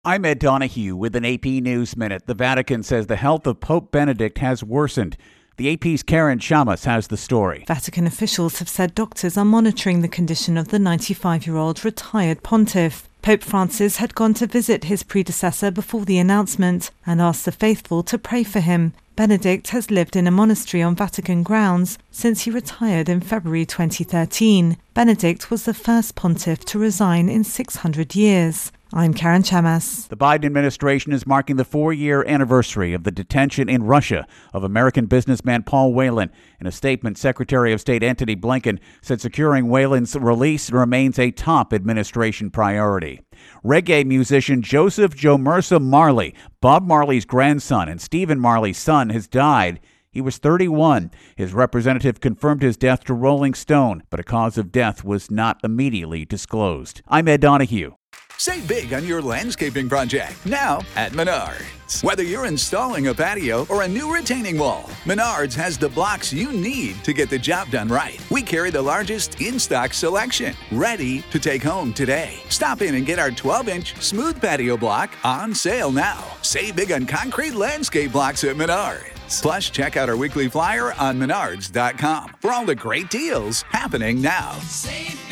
I'm Ed Donahue with an AP News Minute. The Vatican says the health of Pope Benedict has worsened. The AP's Karen Chamas has the story. Vatican officials have said doctors are monitoring the condition of the 95-year-old retired pontiff. Pope Francis had gone to visit his predecessor before the announcement and asked the faithful to pray for him. Benedict has lived in a monastery on Vatican grounds since he retired in February 2013. Benedict was the first pontiff to resign in 600 years. I'm Karen Chamas. The Biden administration is marking the 4-year anniversary of the detention in Russia of American businessman Paul Whelan. In a statement, Secretary of State Antony Blinken said securing Whelan's release remains a top administration priority. Reggae musician Joseph Jomersa Marley, Bob Marley's grandson and Stephen Marley's son, has died. He was 31. His representative confirmed his death to Rolling Stone, but a cause of death was not immediately disclosed. I'm Ed Donahue. Save big on your landscaping project now at Menards. Whether you're installing a patio or a new retaining wall, Menards has the blocks you need to get the job done right. We carry the largest in-stock selection, ready to take home today. Stop in and get our 12-inch smooth patio block on sale now. Save big on concrete landscape blocks at Menards. Plus, check out our weekly flyer on Menards.com for all the great deals happening now. Save